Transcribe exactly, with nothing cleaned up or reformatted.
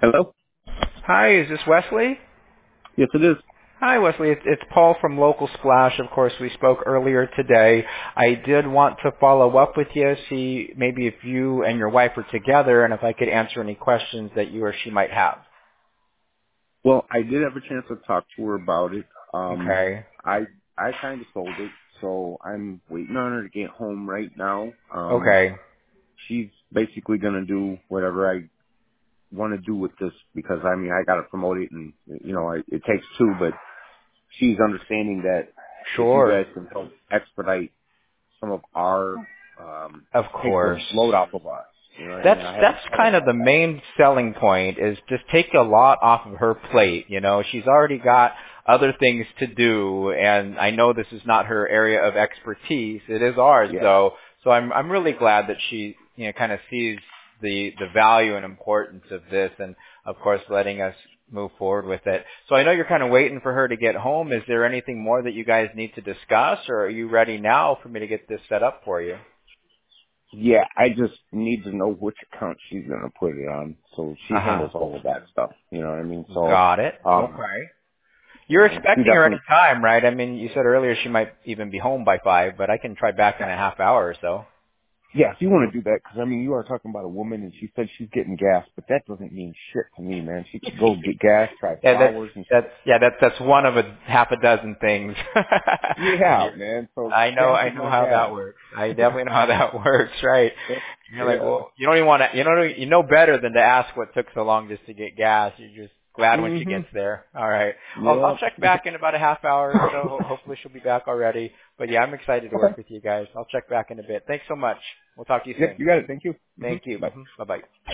Hello? Hi, is this Wesley? Yes, it is. Hi, Wesley. It's, it's Paul from Local Splash. Of course, we spoke earlier today. I did want to follow up with you, see maybe if you and your wife were together and if I could answer any questions that you or she might have. Well, I did have a chance to talk to her about it. Um, Okay. I I kind of sold it, so I'm waiting on her to get home right now. Um, Okay. she's basically gonna do whatever I want to do with this because I mean I gotta promote it, and you know I, it takes two, but she's understanding that if you Sure. guys can help expedite some of our um, Of take the course. load off of us. You know what I That's mean? I haven't that's had kind of a the main selling point is just take a lot off of her plate. You know, she's already got other things to do, and I know this is not her area of expertise. It is ours, yeah. though. So I'm I'm really glad that she you know kind of sees the the value and importance of this, and of course letting us move forward with it. So I know you're kind of waiting for her to get home. Is there anything more that you guys need to discuss, or are you ready now for me to get this set up for you? Yeah, I just need to know which account she's gonna put it on, so she Uh huh. handles all of that stuff. You know what I mean? So, Got it. um, Okay. you You're know, she expecting her any definitely. time, right? I mean, you said earlier she might even be home by five, but I can try back in a half hour or so. Yeah, if you want to do that, because I mean, you are talking about a woman, and she said she's getting gas, but that doesn't mean shit to me, man. She could go get gas, try Yeah, that's flowers, and that's yeah, that's that's one of a half a dozen things. yeah, Yeah. man. So I know, gas I is know more how that gas. works. I definitely know how that works, right? You're like, Yeah. well, you don't even want to, you know, you know better than to ask what took so long just to get gas. You're just glad when she gets Mhm. there. All right. I'll, I'll Yep. check back in about a half hour or so. Ho- Hopefully she'll be back already. But yeah, I'm excited to Okay. work with you guys. I'll check back in a bit. Thanks so much. We'll talk to you Yep. soon. You got it. Thank you. Mhm. Thank you. Bye. hmm Bye bye.